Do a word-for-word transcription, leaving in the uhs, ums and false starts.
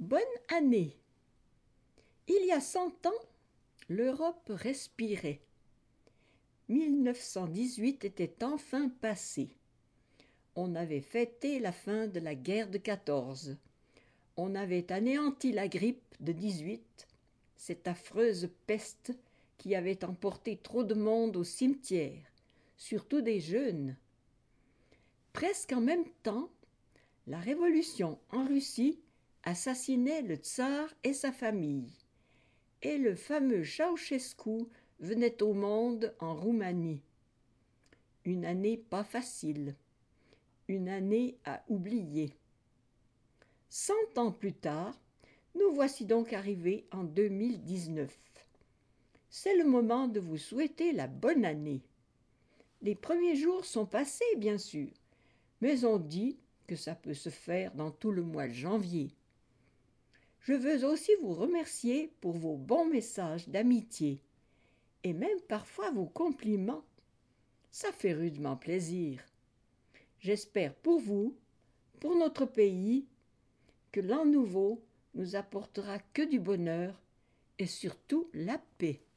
Bonne année. Il y a cent ans, l'Europe respirait. mille neuf cent dix-huit était enfin passé. On avait fêté la fin de la guerre de quatorze. On avait anéanti la grippe de dix-huit, cette affreuse peste qui avait emporté trop de monde au cimetière, surtout des jeunes. Presque en même temps, la révolution en Russie assassinait le tsar et sa famille, et le fameux Ceausescu venait au monde en Roumanie. Une année pas facile, une année à oublier. Cent ans plus tard, nous voici donc arrivés en deux mille dix-neuf. C'est le moment de vous souhaiter la bonne année. Les premiers jours sont passés, bien sûr, mais on dit que ça peut se faire dans tout le mois de janvier. Je veux aussi vous remercier pour vos bons messages d'amitié et même parfois vos compliments. Ça fait rudement plaisir. J'espère pour vous, pour notre pays, que l'an nouveau nous apportera que du bonheur et surtout la paix.